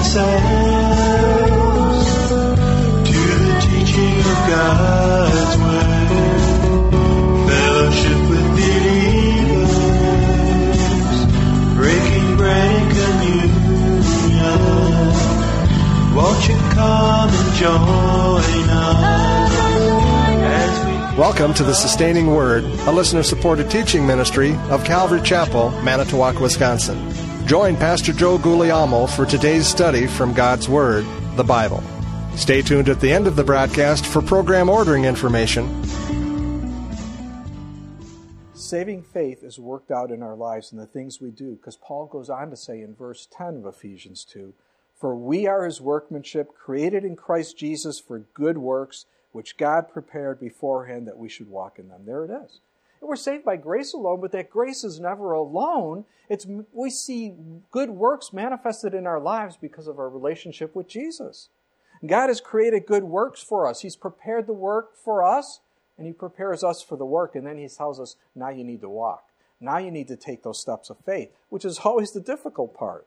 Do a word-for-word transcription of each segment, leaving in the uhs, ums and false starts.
ourselves to the teaching of God's word, fellowship with believers, breaking bread and communion. Won't you come and join us as we... Welcome to the Sustaining Word, a listener-supported teaching ministry of Calvary Chapel, Manitowoc, Wisconsin. Join Pastor Joe Guglielmo for today's study from God's Word, the Bible. Stay tuned at the end of the broadcast for program ordering information. Saving faith is worked out in our lives in the things we do, because Paul goes on to say in verse ten of Ephesians two, "For we are his workmanship, created in Christ Jesus for good works, which God prepared beforehand that we should walk in them." There it is. And we're saved by grace alone, but that grace is never alone. It's we see good works manifested in our lives because of our relationship with Jesus. God has created good works for us. He's prepared the work for us, and He prepares us for the work, and then He tells us, now you need to walk. Now you need to take those steps of faith, which is always the difficult part.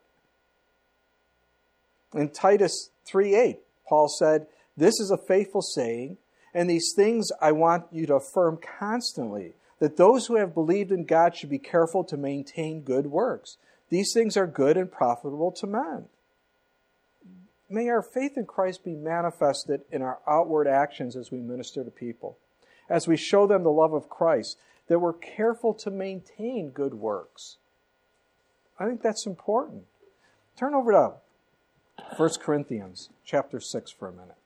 In Titus three eight, Paul said, "This is a faithful saying, and these things I want you to affirm constantly, that those who have believed in God should be careful to maintain good works. These things are good and profitable to men." May our faith in Christ be manifested in our outward actions as we minister to people, as we show them the love of Christ, that we're careful to maintain good works. I think that's important. Turn over to First Corinthians chapter six for a minute.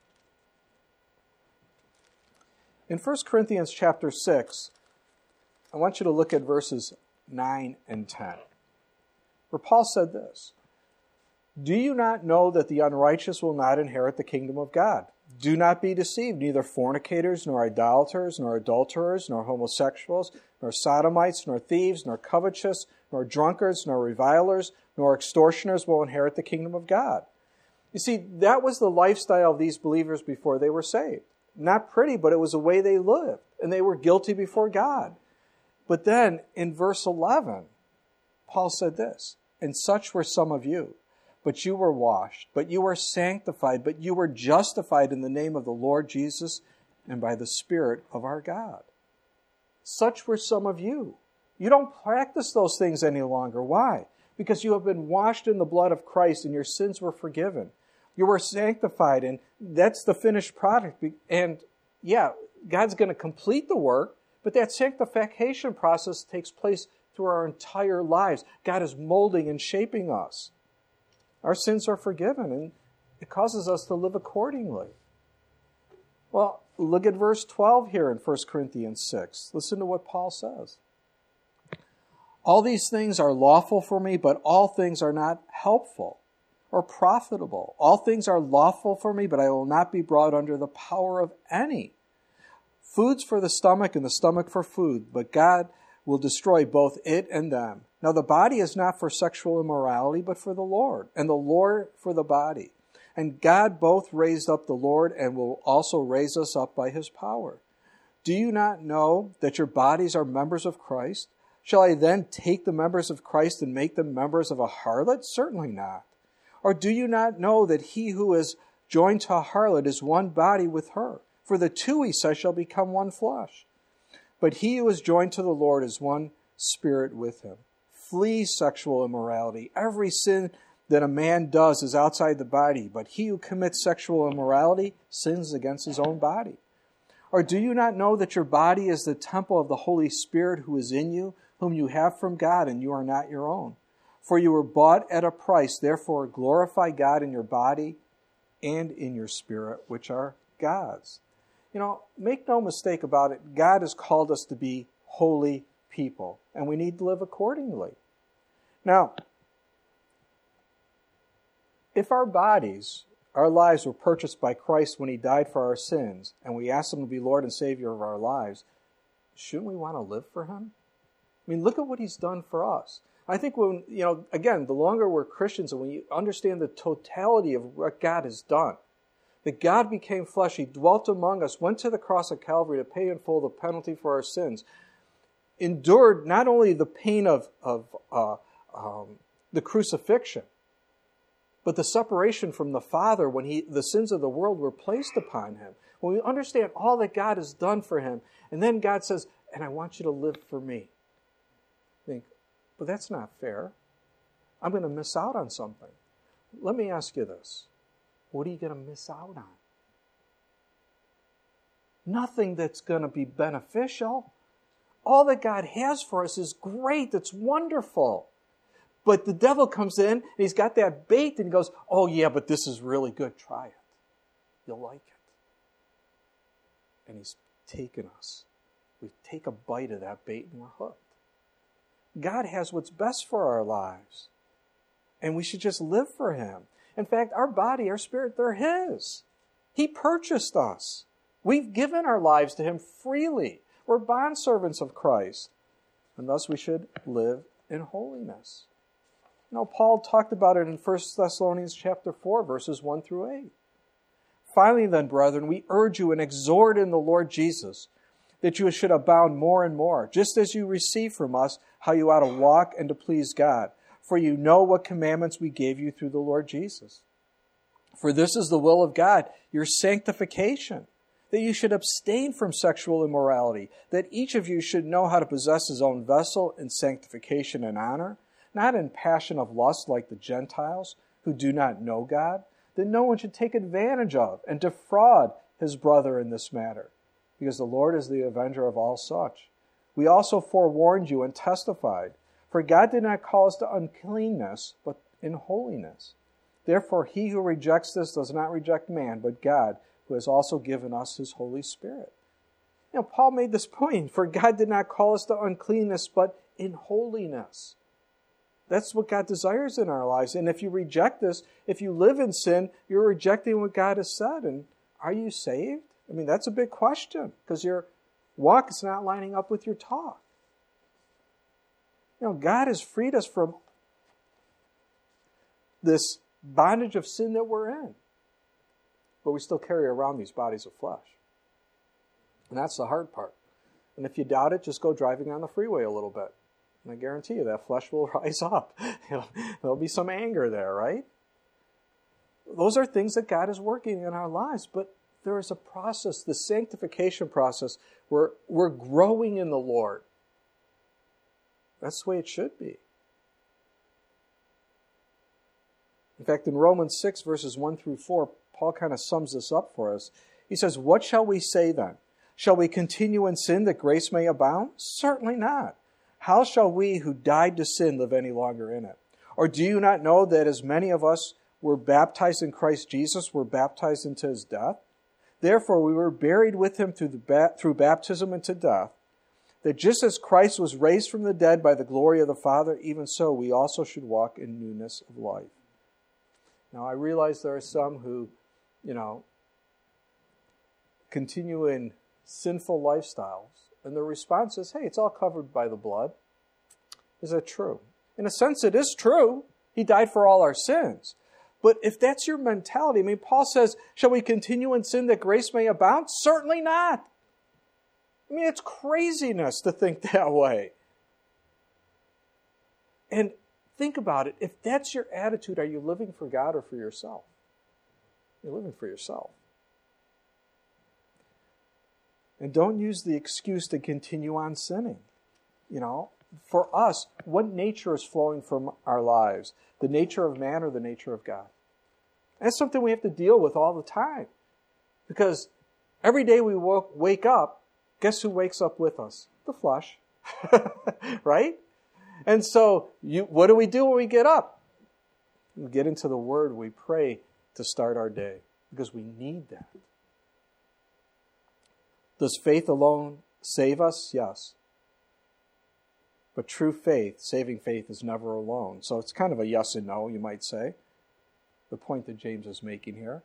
In First Corinthians chapter six, I want you to look at verses nine and ten, where Paul said this, "Do you not know that the unrighteous will not inherit the kingdom of God? Do not be deceived, neither fornicators, nor idolaters, nor adulterers, nor homosexuals, nor sodomites, nor thieves, nor covetous, nor drunkards, nor revilers, nor extortioners will inherit the kingdom of God." You see, that was the lifestyle of these believers before they were saved. Not pretty, but it was the way they lived, and they were guilty before God. But then, in verse eleven, Paul said this, "And such were some of you, but you were washed, but you were sanctified, but you were justified in the name of the Lord Jesus and by the Spirit of our God." Such were some of you. You don't practice those things any longer. Why? Because you have been washed in the blood of Christ and your sins were forgiven. You were sanctified, and that's the finished product. And yeah, God's going to complete the work, but that sanctification process takes place through our entire lives. God is molding and shaping us. Our sins are forgiven, and it causes us to live accordingly. Well, look at verse twelve here in First Corinthians six. Listen to what Paul says. "All these things are lawful for me, but all things are not helpful or profitable. All things are lawful for me, but I will not be brought under the power of any. Food's for the stomach and the stomach for food, but God will destroy both it and them. Now the body is not for sexual immorality, but for the Lord, and the Lord for the body. And God both raised up the Lord and will also raise us up by His power. Do you not know that your bodies are members of Christ? Shall I then take the members of Christ and make them members of a harlot? Certainly not. Or do you not know that he who is joined to a harlot is one body with her? For the two, he says, shall become one flesh. But he who is joined to the Lord is one spirit with Him. Flee sexual immorality. Every sin that a man does is outside the body, but he who commits sexual immorality sins against his own body. Or do you not know that your body is the temple of the Holy Spirit who is in you, whom you have from God, and you are not your own? For you were bought at a price, therefore glorify God in your body and in your spirit, which are God's." You know, make no mistake about it, God has called us to be holy people, and we need to live accordingly. Now, if our bodies, our lives were purchased by Christ when He died for our sins, and we ask Him to be Lord and Savior of our lives, shouldn't we want to live for Him? I mean, look at what He's done for us. I think when, you know, again, the longer we're Christians and when you understand the totality of what God has done, that God became flesh, He dwelt among us, went to the cross of Calvary to pay in full the penalty for our sins, endured not only the pain of, of uh, um, the crucifixion, But the separation from the Father, when he, the sins of the world were placed upon him, when we understand all that God has done for him, and then God says, and I want you to live for me. Think, but that's not fair. I'm going to miss out on something. Let me ask you this. What are you going to miss out on? Nothing that's going to be beneficial. All that God has for us is great. It's wonderful. But the devil comes in, and he's got that bait, and he goes, oh yeah, but this is really good. Try it. You'll like it. And he's taken us. We take a bite of that bait, and we're hooked. God has what's best for our lives. And we should just live for him. In fact, our body, our spirit, they're his. He purchased us. We've given our lives to him freely. We're bondservants of Christ. And thus we should live in holiness. You know, Paul talked about it in First Thessalonians chapter four, verses one through eight. Finally then, brethren, we urge you and exhort in the Lord Jesus that you should abound more and more, just as you receive from us how you ought to walk and to please God. For you know what commandments we gave you through the Lord Jesus. For this is the will of God, your sanctification, that you should abstain from sexual immorality, that each of you should know how to possess his own vessel in sanctification and honor, not in passion of lust like the Gentiles who do not know God, that no one should take advantage of and defraud his brother in this matter, because the Lord is the avenger of all such. We also forewarned you and testified, for God did not call us to uncleanness, but in holiness. Therefore, he who rejects this does not reject man, but God, who has also given us his Holy Spirit. You know, Paul made this point, for God did not call us to uncleanness, but in holiness. That's what God desires in our lives. And if you reject this, if you live in sin, you're rejecting what God has said. And are you saved? I mean, that's a big question, because your walk is not lining up with your talk. You know, God has freed us from this bondage of sin that we're in. But we still carry around these bodies of flesh. And that's the hard part. And if you doubt it, just go driving on the freeway a little bit. And I guarantee you that flesh will rise up. There'll be some anger there, right? Those are things that God is working in our lives. But there is a process, the sanctification process, where we're growing in the Lord. That's the way it should be. In fact, in Romans six, verses one through four, Paul kind of sums this up for us. He says, what shall we say then? Shall we continue in sin that grace may abound? Certainly not. How shall we who died to sin live any longer in it? Or do you not know that as many of us were baptized in Christ Jesus were baptized into his death? Therefore we were buried with him through, the ba- through baptism into death, that just as Christ was raised from the dead by the glory of the Father, even so we also should walk in newness of life. Now I realize there are some who, you know, continue in sinful lifestyles, and the response is, hey, it's all covered by the blood. Is that true? In a sense, it is true. He died for all our sins. But if that's your mentality, I mean, Paul says, shall we continue in sin that grace may abound? Certainly not. I mean, it's craziness to think that way. And think about it. If that's your attitude, are you living for God or for yourself? You're living for yourself. And don't use the excuse to continue on sinning. You know, for us, what nature is flowing from our lives? The nature of man or the nature of God? And that's something we have to deal with all the time. Because every day we woke, wake up, guess who wakes up with us? The flesh. Right? And so, you, what do we do when we get up? We get into the Word, we pray to start our day. Because we need that. Does faith alone save us? Yes. But true faith, saving faith, is never alone. So it's kind of a yes and no, you might say. The point that James is making here.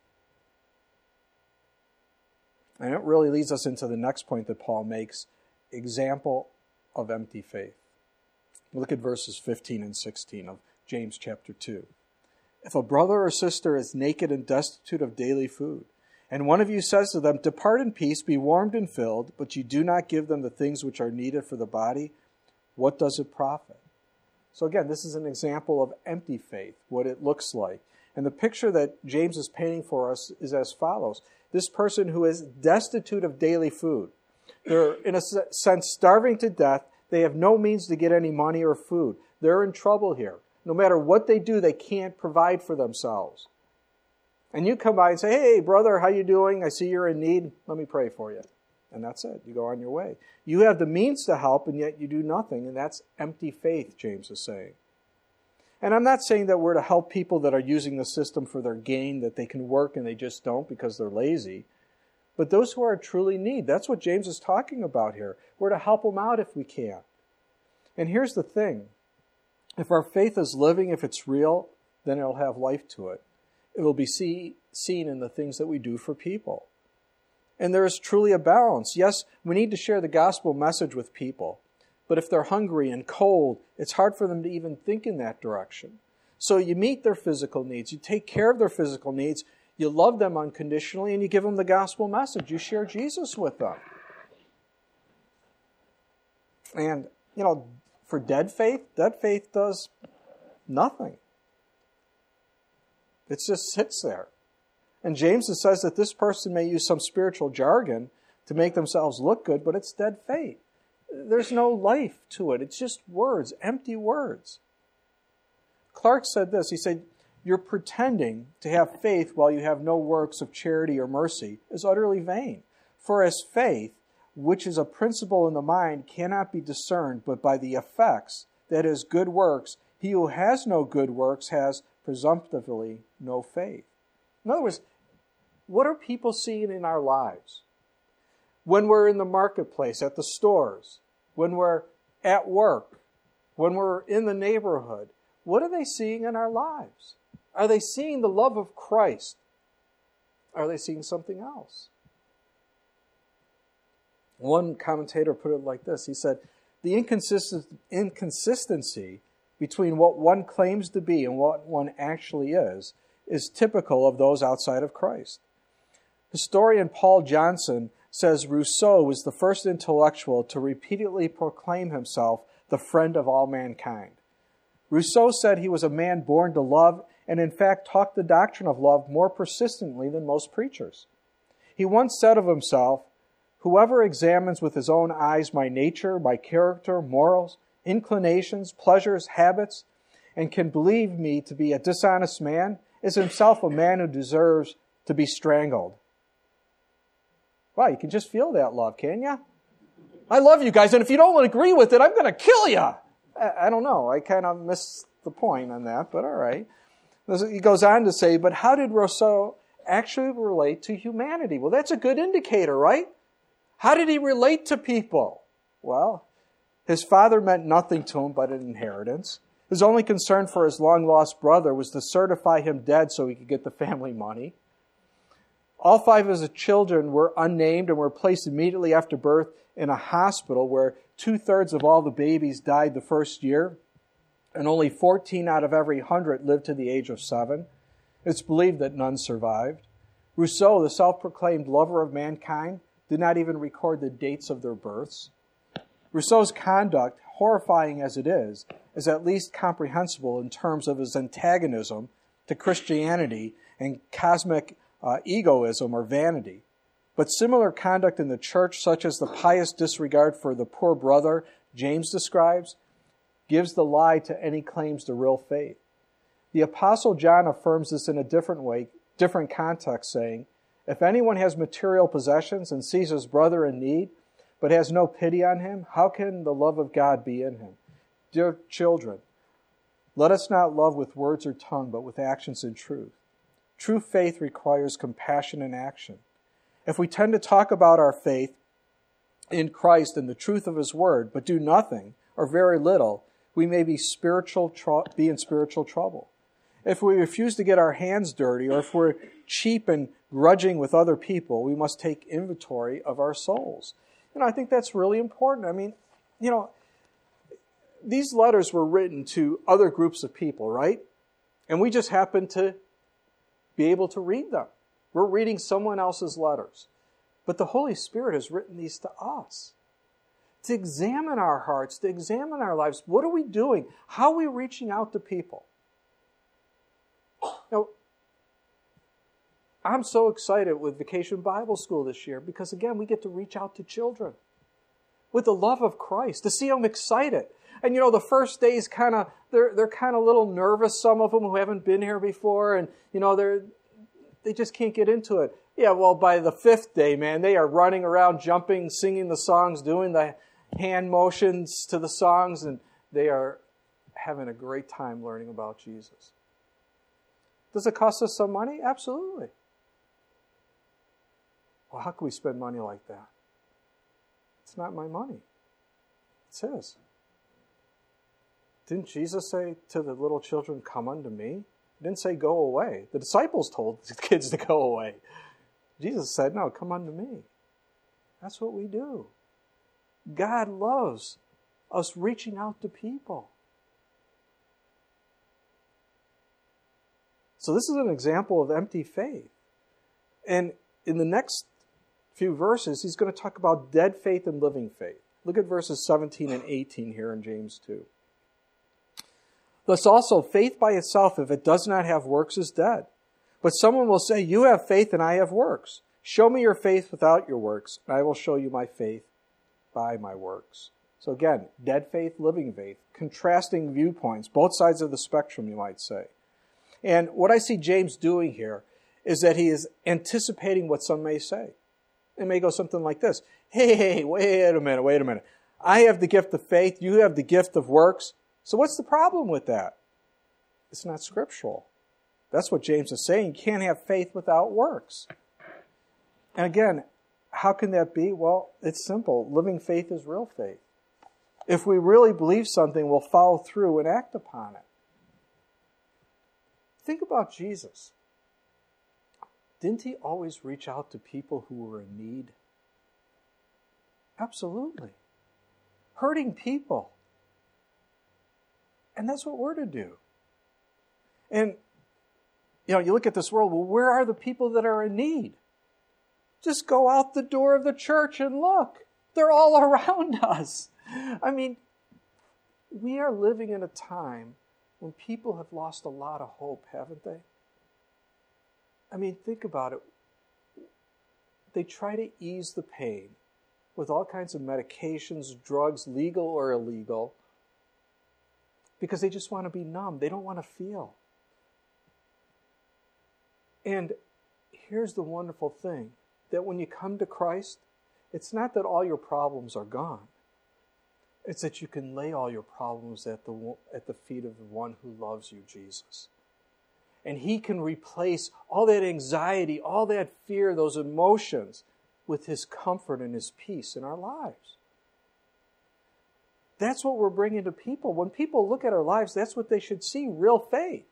And it really leads us into the next point that Paul makes. Example of empty faith. Look at verses fifteen and sixteen of James chapter two. If a brother or sister is naked and destitute of daily food, and one of you says to them, depart in peace, be warmed and filled, but you do not give them the things which are needed for the body, what does it profit? So again, this is an example of empty faith, what it looks like. And the picture that James is painting for us is as follows. This person who is destitute of daily food. They're, in a sense, starving to death. They have no means to get any money or food. They're in trouble here. No matter what they do, they can't provide for themselves. And you come by and say, hey, brother, how you doing? I see you're in need. Let me pray for you. And that's it. You go on your way. You have the means to help, and yet you do nothing. And that's empty faith, James is saying. And I'm not saying that we're to help people that are using the system for their gain, that they can work and they just don't because they're lazy. But those who are truly in need, that's what James is talking about here. We're to help them out if we can. And here's the thing. If our faith is living, if it's real, then it'll have life to it. It will be see, seen in the things that we do for people. And there is truly a balance. Yes, we need to share the gospel message with people. But if they're hungry and cold, it's hard for them to even think in that direction. So you meet their physical needs. You take care of their physical needs. You love them unconditionally, and you give them the gospel message. You share Jesus with them. And, you know, for dead faith, dead faith does nothing. It just sits there. And James says that this person may use some spiritual jargon to make themselves look good, but it's dead faith. There's no life to it. It's just words, empty words. Clark said this. He said, you're pretending to have faith while you have no works of charity or mercy is utterly vain. For as faith, which is a principle in the mind, cannot be discerned but by the effects, that is, good works, he who has no good works has presumptively no faith. In other words, what are people seeing in our lives? When we're in the marketplace, at the stores, when we're at work, when we're in the neighborhood, what are they seeing in our lives? Are they seeing the love of Christ? Are they seeing something else? One commentator put it like this. He said, the inconsistent, inconsistency between what one claims to be and what one actually is is typical of those outside of Christ. Historian Paul Johnson says Rousseau was the first intellectual to repeatedly proclaim himself the friend of all mankind. Rousseau said he was a man born to love and in fact taught the doctrine of love more persistently than most preachers. He once said of himself, whoever examines with his own eyes my nature, my character, morals, inclinations, pleasures, habits, and can believe me to be a dishonest man, is himself a man who deserves to be strangled. Wow, you can just feel that love, can you? I love you guys, and if you don't agree with it, I'm going to kill you. I, I don't know. I kind of missed the point on that, but all right. He goes on to say, but how did Rousseau actually relate to humanity? Well, that's a good indicator, right? How did he relate to people? Well, his father meant nothing to him but an inheritance. His only concern for his long-lost brother was to certify him dead so he could get the family money. All five of his children were unnamed and were placed immediately after birth in a hospital where two-thirds of all the babies died the first year, and only fourteen out of every hundred lived to the age of seven. It's believed that none survived. Rousseau, the self-proclaimed lover of mankind, did not even record the dates of their births. Rousseau's conduct, horrifying as it is, is at least comprehensible in terms of his antagonism to Christianity and cosmic uh, egoism or vanity. But similar conduct in the church, such as the pious disregard for the poor brother James describes, gives the lie to any claims to real faith. The Apostle John affirms this in a different way, different context, saying, if anyone has material possessions and sees his brother in need, but has no pity on him, how can the love of God be in him? Dear children, let us not love with words or tongue, but with actions and truth. True faith requires compassion and action. If we tend to talk about our faith in Christ and the truth of His Word, but do nothing or very little, we may be spiritual tr- be in spiritual trouble. If we refuse to get our hands dirty, or if we're cheap and grudging with other people, we must take inventory of our souls. You know, I think that's really important. I mean, you know, these letters were written to other groups of people, right? And we just happen to be able to read them. We're reading someone else's letters. But the Holy Spirit has written these to us. to examine our hearts, to examine our lives. What are we doing? How are we reaching out to people? Now, I'm so excited with Vacation Bible School this year because, again, we get to reach out to children with the love of Christ, to see them excited. And, you know, the first days kind of, they're they're kind of a little nervous, some of them who haven't been here before, and, you know, they're they just can't get into it. Yeah, well, by the fifth day, man, they are running around, jumping, singing the songs, doing the hand motions to the songs, and they are having a great time learning about Jesus. Does it cost us some money? Absolutely. Well, how can we spend money like that? It's not my money. It's His. Didn't Jesus say to the little children, "Come unto me"? He didn't say go away. The disciples told the kids to go away. Jesus said, no, come unto me. That's what we do. God loves us reaching out to people. So this is an example of empty faith. And in the next few verses, he's going to talk about dead faith and living faith. Look at verses seventeen and eighteen here in James two. Thus also, faith by itself, if it does not have works, is dead. But someone will say, you have faith and I have works. Show me your faith without your works, and I will show you my faith by my works. So again, dead faith, living faith, contrasting viewpoints, both sides of the spectrum, you might say. And what I see James doing here is that he is anticipating what some may say. It may go something like this. Hey, hey, wait a minute, wait a minute. I have the gift of faith, you have the gift of works. So what's the problem with that? It's not scriptural. That's what James is saying. You can't have faith without works. And again, how can that be? Well, it's simple. Living faith is real faith. If we really believe something, we'll follow through and act upon it. Think about Jesus. Didn't he always reach out to people who were in need? Absolutely. Hurting people. And that's what we're to do. And, you know, you look at this world, well, where are the people that are in need? Just go out the door of the church and look. They're all around us. I mean, we are living in a time when people have lost a lot of hope, haven't they? I mean, think about it. They try to ease the pain with all kinds of medications, drugs, legal or illegal, because they just want to be numb. They don't want to feel. And here's the wonderful thing, that when you come to Christ, it's not that all your problems are gone. It's that you can lay all your problems at the, at the feet of the one who loves you, Jesus. And He can replace all that anxiety, all that fear, those emotions with His comfort and His peace in our lives. That's what we're bringing to people. When people look at our lives, that's what they should see, real faith.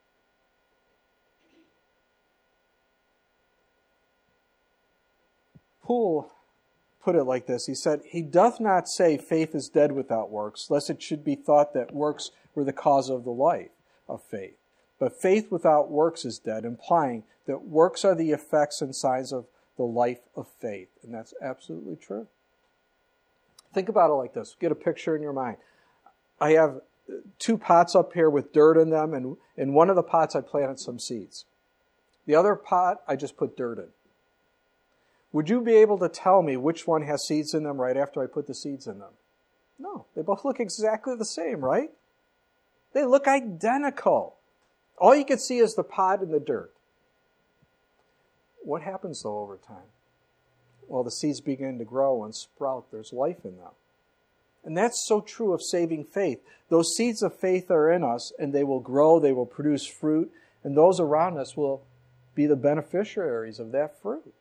Poole put it like this. He said, he doth not say faith is dead without works, lest it should be thought that works were the cause of the life of faith. But faith without works is dead, implying that works are the effects and signs of the life of faith. And that's absolutely true. Think about it like this. Get a picture in your mind. I have two pots up here with dirt in them, and in one of the pots I planted some seeds. The other pot I just put dirt in. Would you be able to tell me which one has seeds in them right after I put the seeds in them? No. They both look exactly the same, right? They look identical. All you can see is the pot and the dirt. What happens, though, over time? Well, the seeds begin to grow and sprout. There's life in them. And that's so true of saving faith. Those seeds of faith are in us, and they will grow, they will produce fruit, and those around us will be the beneficiaries of that fruit.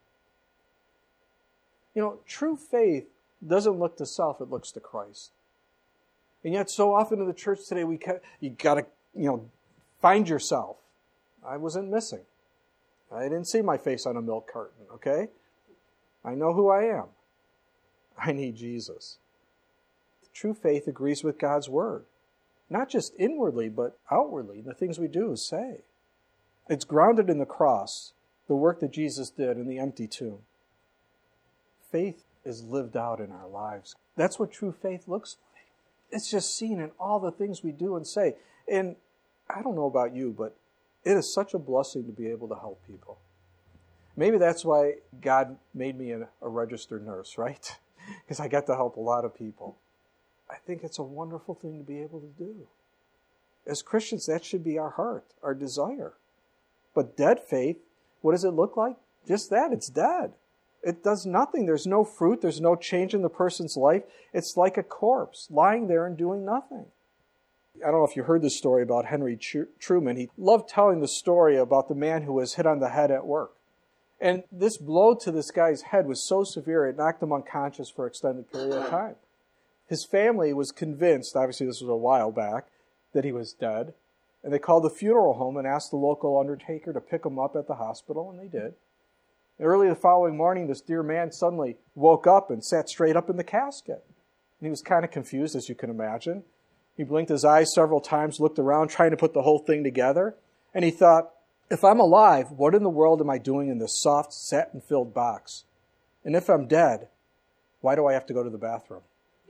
You know, true faith doesn't look to self, it looks to Christ. And yet so often in the church today, we you got to, you know, find yourself. I wasn't missing. I didn't see my face on a milk carton, okay? I know who I am. I need Jesus. True faith agrees with God's word. Not just inwardly, but outwardly, in the things we do say. It's grounded in the cross, the work that Jesus did in the empty tomb. Faith is lived out in our lives. That's what true faith looks like. It's just seen in all the things we do and say. And I don't know about you, but it is such a blessing to be able to help people. Maybe that's why God made me a, a registered nurse, right? Because I get to help a lot of people. I think it's a wonderful thing to be able to do. As Christians, that should be our heart, our desire. But dead faith, what does it look like? Just that, it's dead. It does nothing. There's no fruit. There's no change in the person's life. It's like a corpse lying there and doing nothing. I don't know if you heard the story about Henry Truman. He loved telling the story about the man who was hit on the head at work. And this blow to this guy's head was so severe, it knocked him unconscious for an extended period of time. His family was convinced, obviously this was a while back, that he was dead. And they called the funeral home and asked the local undertaker to pick him up at the hospital, and they did. And early the following morning, this dear man suddenly woke up and sat straight up in the casket. And he was kind of confused, as you can imagine. He blinked his eyes several times, looked around, trying to put the whole thing together. And he thought, if I'm alive, what in the world am I doing in this soft, satin-filled box? And if I'm dead, why do I have to go to the bathroom?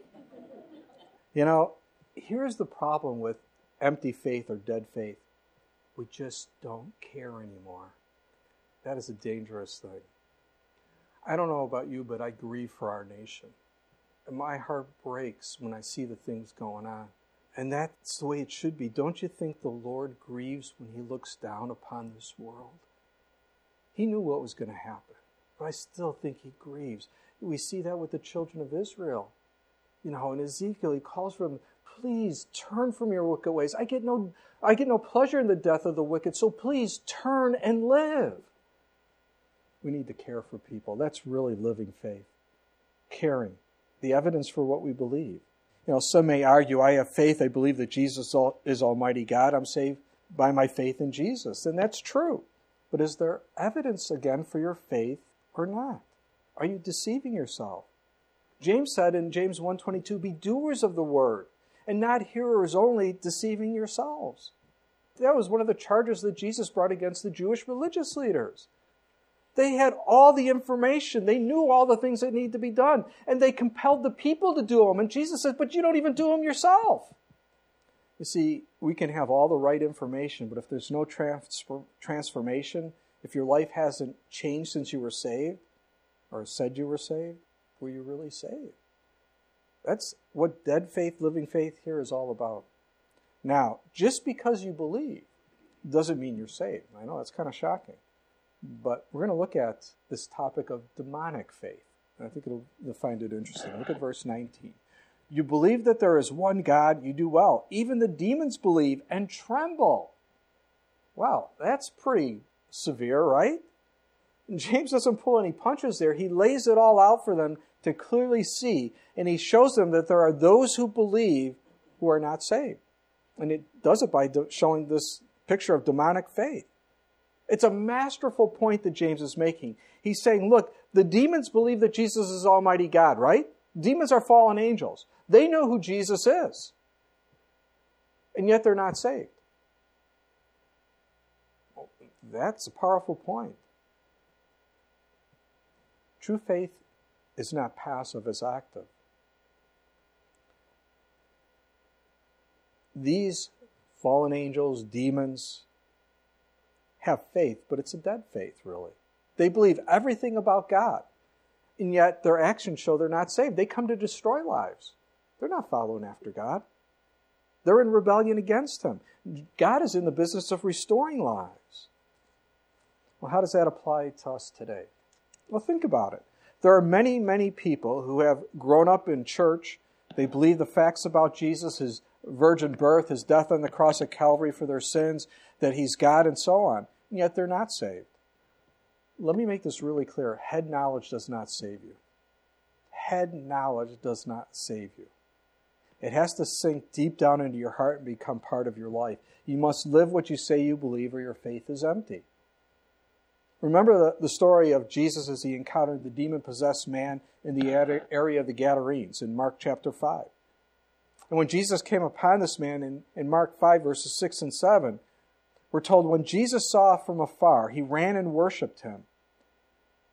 You know, here's the problem with empty faith or dead faith. We just don't care anymore. That is a dangerous thing. I don't know about you, but I grieve for our nation. And my heart breaks when I see the things going on. And that's the way it should be. Don't you think the Lord grieves when he looks down upon this world? He knew what was going to happen, but I still think he grieves. We see that with the children of Israel. You know, in Ezekiel, he calls for them, please turn from your wicked ways. I get no, I get no pleasure in the death of the wicked, so please turn and live. We need to care for people. That's really living faith. Caring. The evidence for what we believe. You know, some may argue, I have faith, I believe that Jesus is Almighty God, I'm saved by my faith in Jesus. And that's true. But is there evidence, again, for your faith or not? Are you deceiving yourself? James said in James one twenty-two, be doers of the word, and not hearers only, deceiving yourselves. That was one of the charges that Jesus brought against the Jewish religious leaders. They had all the information. They knew all the things that need to be done. And they compelled the people to do them. And Jesus says, but you don't even do them yourself. You see, we can have all the right information, but if there's no transfer, transformation, if your life hasn't changed since you were saved, or said you were saved, were you really saved? That's what dead faith, living faith here is all about. Now, just because you believe doesn't mean you're saved. I know that's kind of shocking. But we're going to look at this topic of demonic faith. And I think it'll, you'll find it interesting. Look at verse nineteen. You believe that there is one God, you do well. Even the demons believe and tremble. Wow, that's pretty severe, right? And James doesn't pull any punches there. He lays it all out for them to clearly see. And he shows them that there are those who believe who are not saved. And it does it by showing this picture of demonic faith. It's a masterful point that James is making. He's saying, look, the demons believe that Jesus is Almighty God, right? Demons are fallen angels. They know who Jesus is. And yet they're not saved. Well, that's a powerful point. True faith is not passive, it's active. These fallen angels, demons, have faith, but it's a dead faith, really. They believe everything about God, and yet their actions show they're not saved. They come to destroy lives. They're not following after God. They're in rebellion against Him. God is in the business of restoring lives. Well, how does that apply to us today? Well, think about it. There are many, many people who have grown up in church. They believe the facts about Jesus, His virgin birth, His death on the cross at Calvary for their sins, that He's God, and so on. And yet they're not saved. Let me make this really clear. Head knowledge does not save you. Head knowledge does not save you. It has to sink deep down into your heart and become part of your life. You must live what you say you believe, or your faith is empty. Remember the, the story of Jesus as He encountered the demon-possessed man in the area of the Gadarenes in Mark chapter five. And when Jesus came upon this man in, in Mark five, verses six and seven, we're told when Jesus saw from afar, He ran and worshipped Him.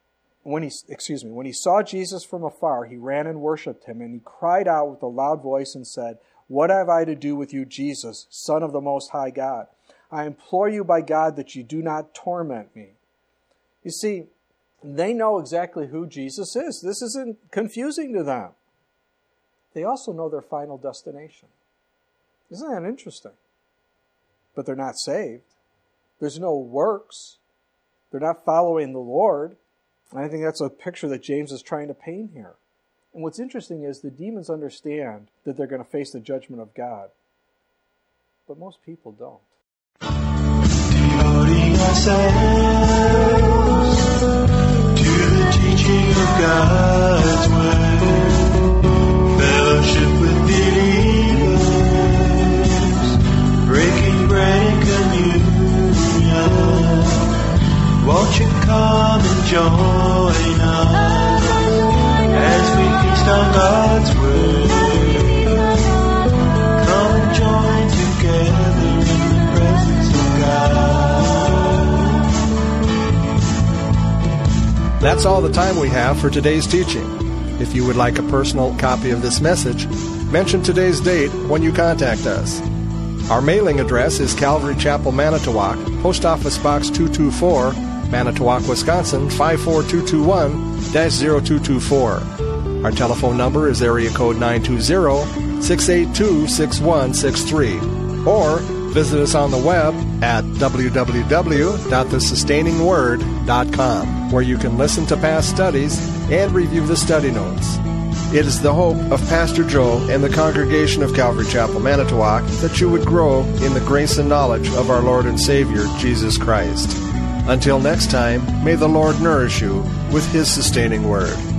when he, excuse me, when he saw Jesus from afar, he ran and worshipped him, and he cried out with a loud voice and said, "What have I to do with you, Jesus, Son of the Most High God? I implore you by God that you do not torment me." You see, they know exactly who Jesus is. This isn't confusing to them. They also know their final destination. Isn't that interesting? But they're not saved. There's no works. They're not following the Lord. And I think that's a picture that James is trying to paint here. And what's interesting is the demons understand that they're going to face the judgment of God. But most people don't. Devoting ourselves to the teaching of God's word, fellowship with believers, breaking bread and communion. Won't you come and join us as we feast on God's word? Come and join together in the presence of God. That's all the time we have for today's teaching. If you would like a personal copy of this message, mention today's date when you contact us. Our mailing address is Calvary Chapel, Manitowoc, Post Office Box two two four, Manitowoc, Wisconsin five four two two one dash zero two two four. Our telephone number is area code nine two zero, six eight two, six one six three. Or visit us on the web at w w w dot the sustaining word dot com, where you can listen to past studies and review the study notes. It is the hope of Pastor Joe and the congregation of Calvary Chapel, Manitowoc, that you would grow in the grace and knowledge of our Lord and Savior, Jesus Christ. Until next time, may the Lord nourish you with His sustaining word.